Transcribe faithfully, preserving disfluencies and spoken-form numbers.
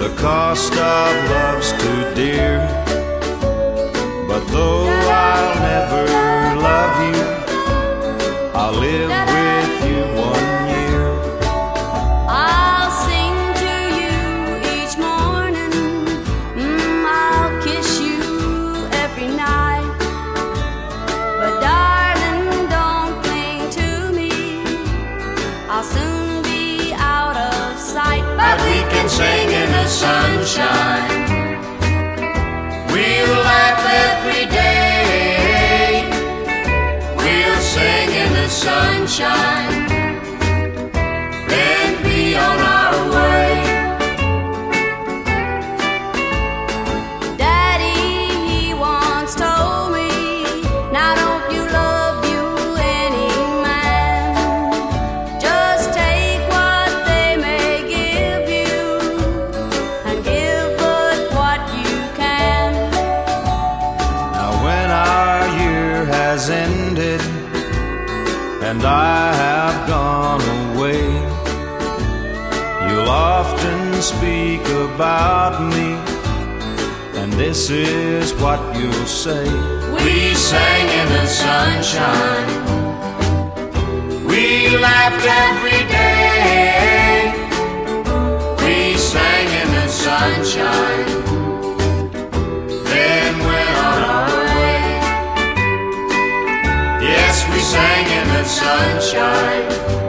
The cost of love's too dear. But though I'll never love you, I'll live with you one year. I'll sing to you each morning, mm, I'll kiss you every night. But darling, don't cling to me, I'll soon be out of sight. But we can sing in the sunshine, we'll laugh every day, we'll sing in the sunshine, then be on our way. Daddy, he once told me, now don't you love you any man, just take what they may give you and give but what you can. Now when our year has ended and I have gone away, you'll often speak about me, and this is what you'll say. We sang in the sunshine, we laughed every day, we sang in the sunshine, then went on our way. Yes, we sang in the sunshine,